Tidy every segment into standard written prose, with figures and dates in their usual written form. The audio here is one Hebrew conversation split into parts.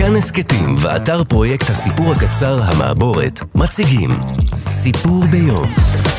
כאן הסקטים ואתר פרויקט הסיפור הקצר המעבורת מציגים סיפור ביום.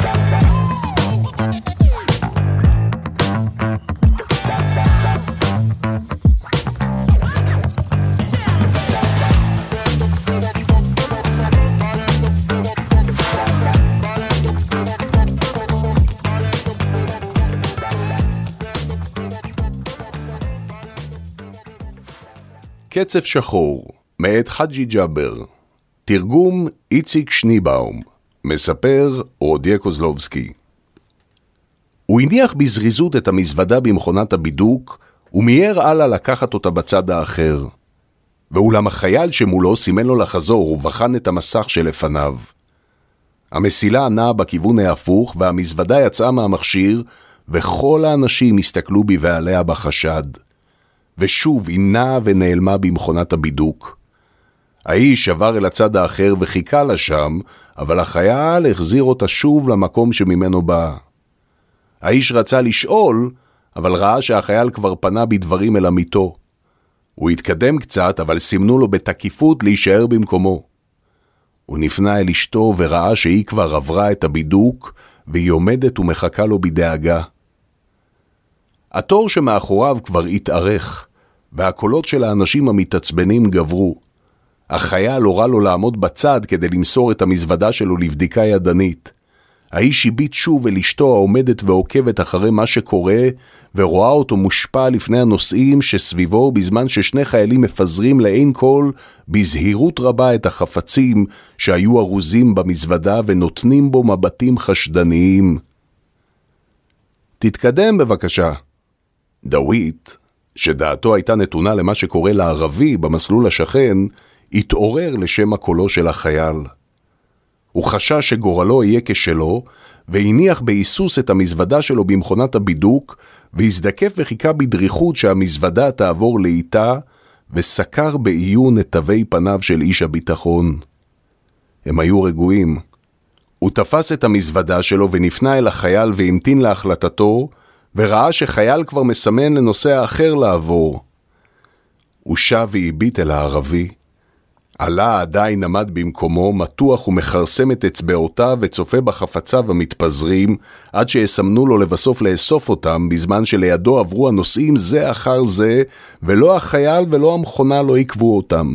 קצף שחור, מאת חג'י ג'אבר. תרגום איציק שניבאום. מספר רודיה קוזלובסקי. הוא הניח בזריזות את המזוודה במכונת הבידוק, ומיהר הלאה לקחת אותה בצד האחר. ואולם החייל שמולו סימן לו לחזור ובחן את המסך שלפניו. המסילה נעה בכיוון ההפוך, והמזוודה יצאה מהמכשיר, וכל האנשים הסתכלו בי ועליה בחשד. ושוב היא נעה ונעלמה במכונת הבידוק. האיש עבר אל הצד האחר וחיכה לה שם, אבל החייל החזיר אותה שוב למקום שממנו בא. האיש רצה לשאול, אבל ראה שהחייל כבר פנה בדברים אל עמיתו. הוא התקדם קצת, אבל סימנו לו בתקיפות להישאר במקומו. הוא נפנה אל אשתו וראה שהיא כבר עברה את הבידוק, והיא עומדת ומחכה לו בדאגה. התור שמאחוריו כבר התארך, והקולות של האנשים המתעצבנים גברו. החייל הורה לו לעמוד בצד כדי למסור את המזוודה שלו לבדיקה ידנית. האיש הביט שוב אל אשתו העומדת ועוקבת אחרי מה שקורה, ורואה אותו מושפע לפני הנוסעים שסביבו, בזמן ששני חיילים מפזרים לעין כל בזהירות רבה את החפצים שהיו ארוזים במזוודה ונותנים בו מבטים חשדניים. תתקדם בבקשה. דווית, שדעתו הייתה נתונה למה שקורה לערבי במסלול השכן, התעורר לשם הקולו של החייל. הוא חשש שגורלו יהיה כשלו, והניח בהיסוס את המזוודה שלו במכונת הבידוק, והזדקף וחיכה בדריכות שהמזוודה תעבור לאיתה, וסקר בעיון את תווי פניו של איש הביטחון. הם היו רגועים. הוא תפס את המזוודה שלו ונפנה אל החייל והמתין להחלטתו, וראה שחייל כבר מסמן לנושא אחר לעבור. הוא שב והביט אל הערבי. עלה עדיין עמד במקומו, מתוח ומחרסם את אצבעותיו וצופה בחפציו המתפזרים, עד שיסמנו לו לבסוף לאסוף אותם, בזמן שלידו עברו הנוסעים זה אחר זה, ולא החייל ולא המכונה לא עקבו אותם.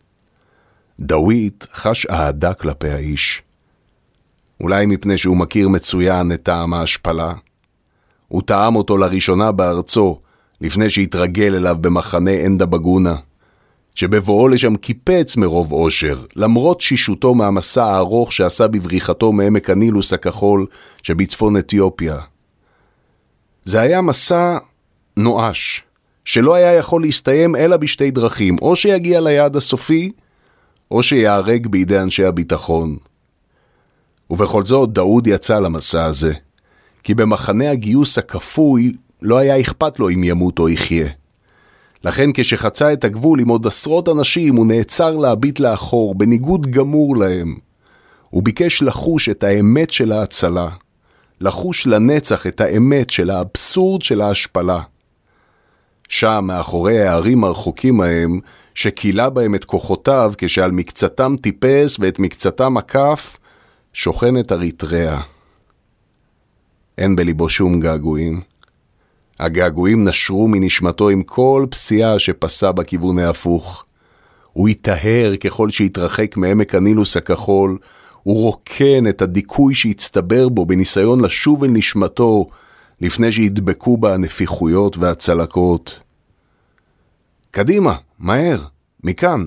דווית חש אהדה כלפי האיש. אולי מפני שהוא מכיר מצוין את טעם ההשפלה. הוא טעם אותו לראשונה בארצו, לפני שהתרגל אליו במחנה אנדה בגונה, שבבואו לשם קיפץ מרוב אושר, למרות שישותו מהמסע הארוך שעשה בבריחתו מעמק הנילוס הכחול שבצפון אתיופיה. זה היה מסע נואש, שלא היה יכול להסתיים אלא בשתי דרכים, או שיגיע ליעד הסופי, או שיערג בידי אנשי הביטחון. ובכל זאת דאוד יצא למסע הזה, כי במחנה הגיוס הכפוי לא היה אכפת לו אם ימות או יחיה. לכן כשחצה את הגבול עם עוד עשרות אנשים, הוא נעצר להביט לאחור, בניגוד גמור להם. הוא ביקש לחוש את האמת של ההצלה, לחוש לנצח את האמת של האבסורד של ההשפלה. שם, מאחורי הערים הרחוקים ההם, שקילה בהם את כוחותיו, כשעל מקצתם טיפס ואת מקצתם עקף, שוכנת אריתריאה. אין בליבו שום געגועים. הגעגועים נשרו מנשמתו עם כל פסיעה שפסה בכיוון ההפוך. הוא יתהר ככל שהתרחק מעמק הנילוס הכחול, הוא רוקן את הדיכוי שהצטבר בו בניסיון לשוב אל נשמתו, לפני שהדבקו בה הנפיחויות והצלקות. קדימה, מהר, מכאן.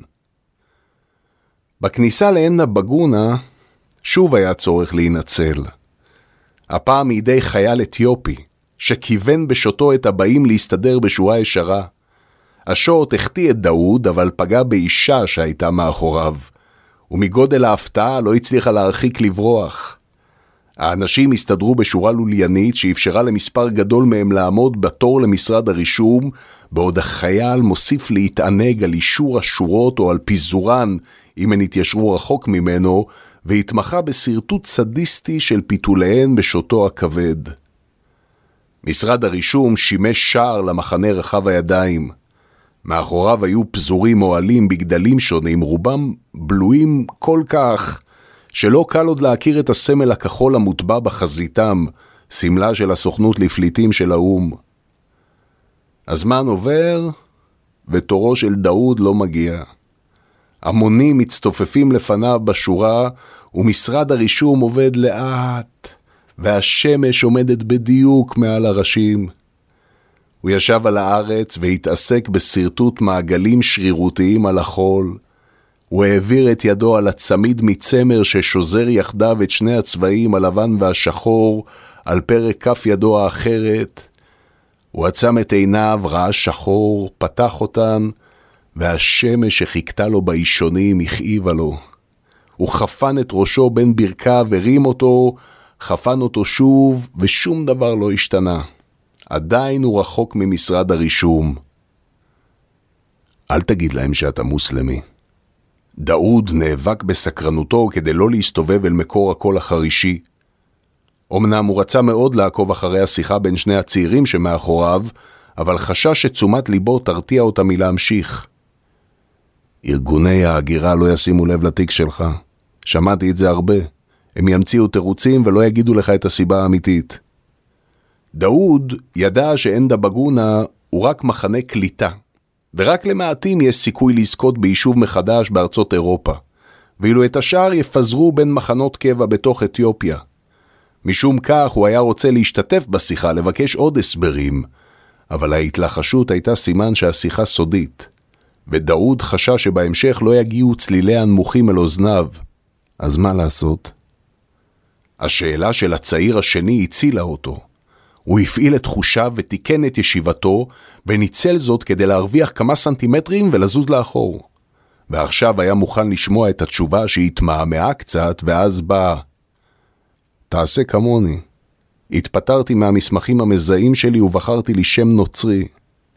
בכניסה לאנדה בגונה, שוב היה צורך להינצל. הפעם מידי חייל אתיופי, שכיוון בשוטו את הבאים להסתדר בשורה ישרה. השוט החטיא את דאוד, אבל פגע באישה שהייתה מאחוריו, ומגודל ההפתעה לא הצליחה להרחיק לברוח. האנשים הסתדרו בשורה לוליינית שאפשרה למספר גדול מהם לעמוד בתור למשרד הרישום, בעוד החייל מוסיף להתענג על אישור השורות או על פיזורן אם הן התיישרו רחוק ממנו, והתמחה בסרטוט סדיסטי של פיתוליהן בשוטו הכבד. משרד הרישום שימש שער למחנה רחב הידיים, מאחוריו היו פזורים אוהלים בגדלים שונים, רובם בלויים כל כך שלא קל עוד להכיר את הסמל הכחול המוטבע בחזיתם, סמלה של הסוכנות לפליטים של האום. הזמן עובר ותורו של דאוד לא מגיע. המונים מצטופפים לפניו בשורה ומשרד הרישום עובד לאט והשמש עומדת בדיוק מעל הראשים. הוא ישב על הארץ והתעסק בסרטוט מעגלים שרירותיים על החול. הוא העביר את ידו על הצמיד מצמר ששוזר יחדיו את שני הצבעים, הלבן והשחור, על פרק כף ידו האחרת. הוא עצם את עיניו, ראה שחור, פתח אותן, והשמש שחיכתה לו באישונים הכאיבה לו. הוא חפן את ראשו בין ברכיו, הרים אותו, חפן אותו שוב, ושום דבר לא השתנה. עדיין הוא רחוק ממשרד הרישום. אל תגיד להם שאתה מוסלמי. דאוד נאבק בסקרנותו כדי לא להסתובב אל מקור הקול החרישי. אמנם הוא רצה מאוד לעקוב אחרי השיחה בין שני הצעירים שמאחוריו, אבל חשש שתשומת ליבו תרתיע אותה מלהמשיך. ארגוני ההגירה לא ישימו לב לתיק שלך. שמעתי את זה הרבה. הם ימציאו תירוצים ולא יגידו לך את הסיבה האמיתית. דאוד ידע שאין דבגונה הוא רק מחנה קליטה, ורק למעטים יש סיכוי לזכות ביישוב מחדש בארצות אירופה, ואילו את השאר יפזרו בין מחנות קבע בתוך אתיופיה. משום כך הוא היה רוצה להשתתף בשיחה, לבקש עוד הסברים, אבל ההתלחשות הייתה סימן שהשיחה סודית, ודאוד חשש שבהמשך לא יגיעו צלילי הנמוכים אל אוזניו. אז מה לעשות? השאלה של הצעיר השני הצילה אותו. הוא הפעיל את תחושיו ותיקן את ישיבתו, וניצל זאת כדי להרוויח כמה סנטימטרים ולזוז לאחור. ועכשיו היה מוכן לשמוע את התשובה שהתמהמהה קצת, ואז בא: תעשה כמוני. התפטרתי מהמסמכים המזהים שלי ובחרתי לי שם נוצרי.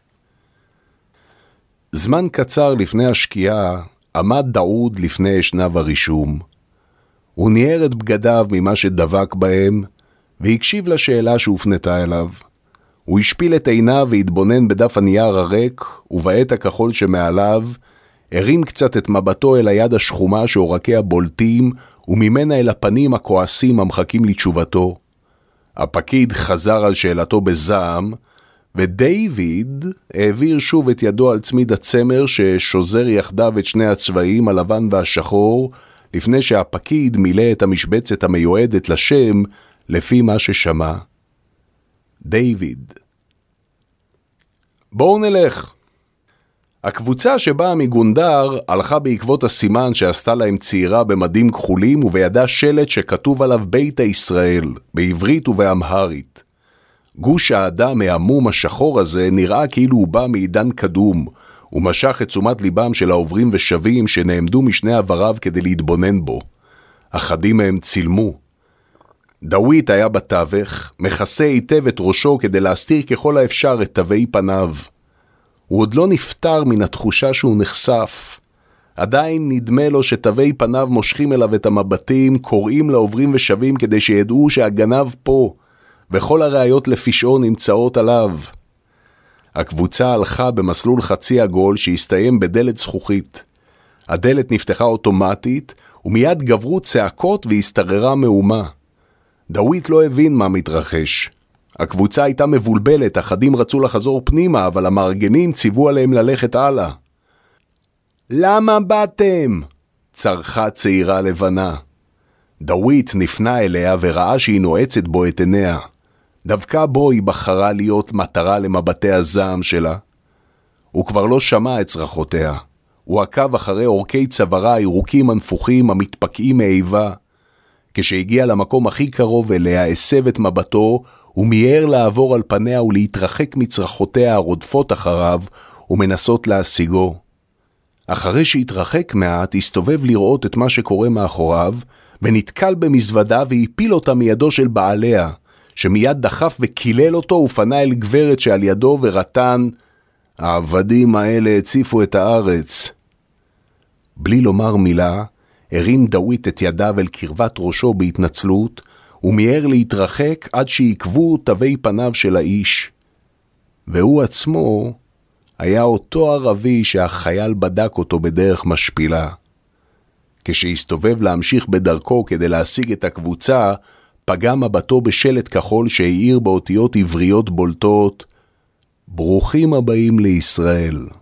זמן קצר לפני השקיעה עמד דאוד לפני אשנב הרישום. הוא ניער את בגדיו ממה שדבק בהם, והקשיב לשאלה שהופנתה אליו. הוא השפיל את עיניו והתבונן בדף הנייר הריק, ובעת הכחול שמעליו, הרים קצת את מבטו אל היד השחומה שעורקיה בולטים, וממנה אל הפנים הכועסים המחכים לתשובתו. הפקיד חזר על שאלתו בזעם, ודייוויד העביר שוב את ידו על צמיד הצמר ששוזר יחדיו את שני הצבעים, הלבן והשחור, לפני שהפקיד מילא את המשבצת המיועדת לשם לפי מה ששמע. דיוויד. בואו נלך. הקבוצה שבאה מגונדר הלכה בעקבות הסימן שעשתה להם צעירה במדים כחולים ובידה שלט שכתוב עליו ביתא ישראל, בעברית ובאמהרית. גוש האדם העמום השחור הזה נראה כאילו הוא בא מעידן קדום, ומשך את תשומת ליבם של העוברים ושבים שנעמדו משני עבריו כדי להתבונן בו. אחדים מהם צילמו. דאוויד היה בתווך, מכסה היטב את ראשו כדי להסתיר ככל האפשר את תווי פניו. הוא עוד לא נפטר מן התחושה שהוא נחשף. עדיין נדמה לו שתווי פניו מושכים אליו את המבטים, קוראים לעוברים ושבים כדי שידעו שהגנב פה, וכל הראיות לפשעו נמצאות עליו. הקבוצה הלכה במסלול חצי עגול שהסתיים בדלת זכוכית. הדלת נפתחה אוטומטית, ומיד גברו צעקות והסתררה מהומה. דאוויד לא הבין מה מתרחש. הקבוצה הייתה מבולבלת, אחדים רצו לחזור פנימה, אבל המארגנים ציוו עליהם ללכת הלאה. למה באתם? צרחה צעירה לבנה. דאוויד נפנה אליה וראה שהיא נועצת בו את עיניה. דווקא בו היא בחרה להיות מטרה למבטי הזעם שלה. הוא כבר לא שמע את צרחותיה. הוא עקב אחרי אורכי צווארה הירוקים הנפוחים המתפקעים מאיבה. כשהגיע למקום הכי קרוב אליה, הסב את מבטו, ומיהר לעבור על פניה ולהתרחק מצרחותיה הרודפות אחריו, ומנסות להשיגו. אחרי שהתרחק מעט, הסתובב לראות את מה שקורה מאחוריו, ונתקל במזוודה והפיל אותה מידו של בעליה, שמיד דחף וקילל אותו ופנה אל גברת שעל ידו ורטן, העבדים האלה הציפו את הארץ. בלי לומר מילה, הרים דאוויד את ידיו אל קרבת ראשו בהתנצלות, ומיהר להתרחק עד שעקבו תווי פניו של האיש. והוא עצמו היה אותו ערבי שהחייל בדק אותו בדרך משפילה. כשהסתובב להמשיך בדרכו כדי להשיג את הקבוצה, פגע מבטו בשלט כחול שהאיר באותיות עבריות בולטות, ברוכים הבאים לישראל.